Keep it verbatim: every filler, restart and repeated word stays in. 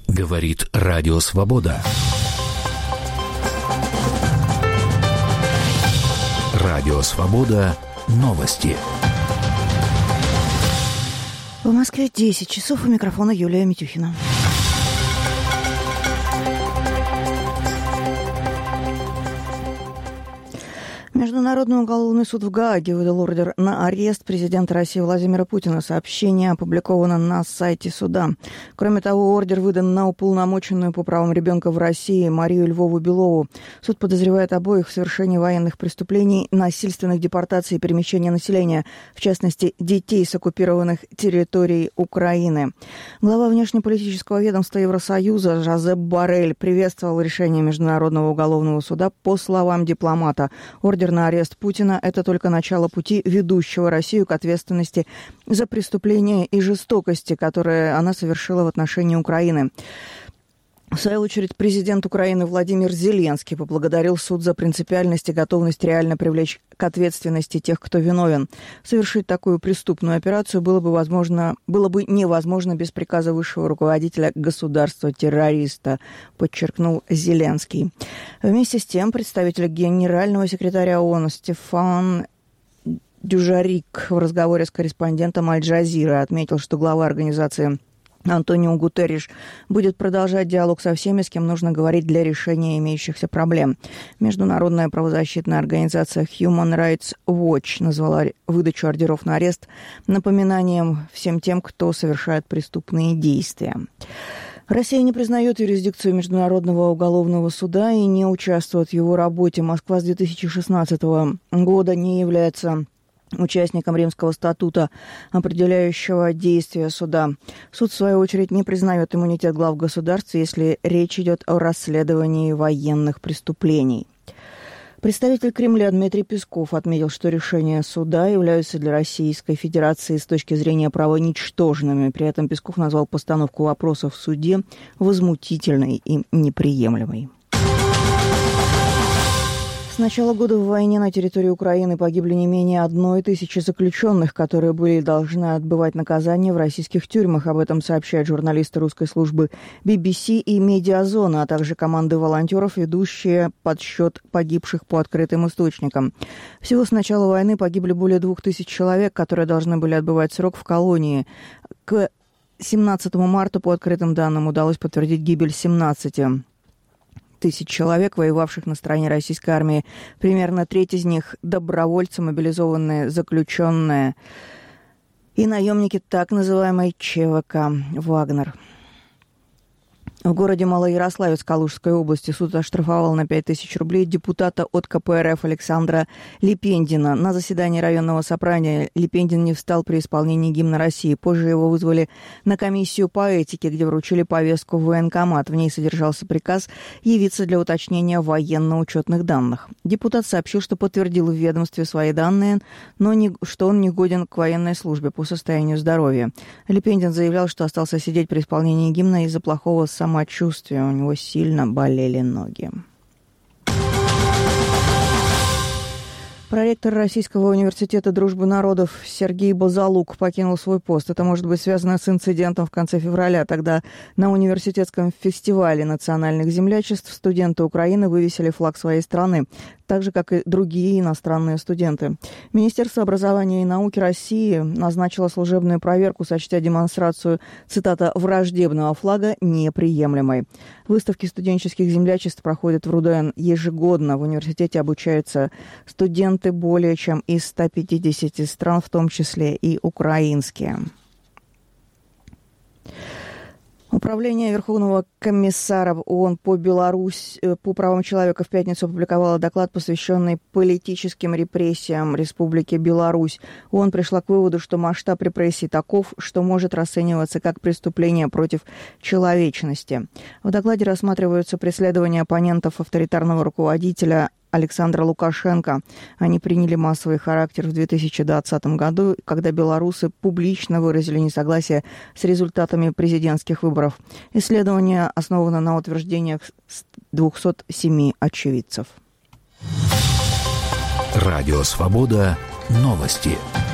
Говорит Радио Свобода. Радио Свобода. Новости. В Москве десять часов. У микрофона Юлия Митюхина. Международный уголовный суд в Гааге выдал ордер на арест президента России Владимира Путина. Сообщение опубликовано на сайте суда. Кроме того, ордер выдан на уполномоченную по правам ребенка в России Марию Львову Белову. Суд подозревает обоих в совершении военных преступлений, насильственных депортаций и перемещения населения, в частности, детей с оккупированных территорий Украины. Глава внешнеполитического ведомства Евросоюза Жозеп Боррель приветствовал решение Международного уголовного суда. По словам дипломата, ордер на арест Путина – это только начало пути, ведущего Россию к ответственности за преступления и жестокости, которые она совершила в отношении Украины. В свою очередь, президент Украины Владимир Зеленский поблагодарил суд за принципиальность и готовность реально привлечь к ответственности тех, кто виновен. Совершить такую преступную операцию было бы возможно, было бы невозможно без приказа высшего руководителя государства-террориста, подчеркнул Зеленский. Вместе с тем, представитель генерального секретаря ООН Стефан Дюжарик в разговоре с корреспондентом Аль-Джазиры отметил, что глава организации Антонио Гутерриш будет продолжать диалог со всеми, с кем нужно говорить для решения имеющихся проблем. Международная правозащитная организация Human Rights Watch назвала выдачу ордеров на арест напоминанием всем тем, кто совершает преступные действия. Россия не признает юрисдикцию Международного уголовного суда и не участвует в его работе. Москва с две тысячи шестнадцатого года не является участником Римского статута, определяющего действия суда. Суд, в свою очередь, не признает иммунитет глав государств, если речь идет о расследовании военных преступлений. Представитель Кремля Дмитрий Песков отметил, что решения суда являются для Российской Федерации с точки зрения права ничтожными. При этом Песков назвал постановку вопросов в суде возмутительной и неприемлемой. С начала года в войне на территории Украины погибли не менее одной тысячи заключенных, которые были должны отбывать наказание в российских тюрьмах. Об этом сообщают журналисты русской службы би би си и «Медиазона», а также команды волонтеров, ведущие подсчет погибших по открытым источникам. Всего с начала войны погибли более двух тысяч человек, которые должны были отбывать срок в колонии. К семнадцатому марта по открытым данным удалось подтвердить гибель семнадцати тысяч человек, воевавших на стороне российской армии. Примерно треть из них – добровольцы, мобилизованные заключенные и наемники так называемой ЧВК «Вагнер». В городе Малоярославец Калужской области суд оштрафовал на пять тысяч рублей депутата от ка пэ эр эф Александра Лепендина. На заседании районного собрания Лепендин не встал при исполнении гимна России. Позже его вызвали на комиссию по этике, где вручили повестку в военкомат. В ней содержался приказ явиться для уточнения военно-учетных данных. Депутат сообщил, что подтвердил в ведомстве свои данные, но не, что он не годен к военной службе по состоянию здоровья. Лепендин заявлял, что остался сидеть при исполнении гимна из-за плохого самочувствия. Самочувствие, у него сильно болели ноги. Проректор Российского университета дружбы народов Сергей Базалук покинул свой пост. Это может быть связано с инцидентом в конце февраля. Тогда на университетском фестивале национальных землячеств студенты Украины вывесили флаг своей страны, так же, как и другие иностранные студенты. Министерство образования и науки России назначило служебную проверку, сочтя демонстрацию, цитата, «враждебного флага» неприемлемой. Выставки студенческих землячеств проходят в РУДН ежегодно. В университете обучаются студенты более чем из ста пятидесяти стран, в том числе и украинские. Управление Верховного комиссара ООН по Беларусь, по правам человека в пятницу опубликовало доклад, посвященный политическим репрессиям Республики Беларусь. ООН пришла к выводу, что масштаб репрессий таков, что может расцениваться как преступление против человечности. В докладе рассматриваются преследования оппонентов авторитарного руководителя Александра Лукашенко. Они приняли массовый характер в две тысячи двадцатом году, когда белорусы публично выразили несогласие с результатами президентских выборов. Исследование основано на утверждениях двухсот семи очевидцев. Радио «Свобода». Новости.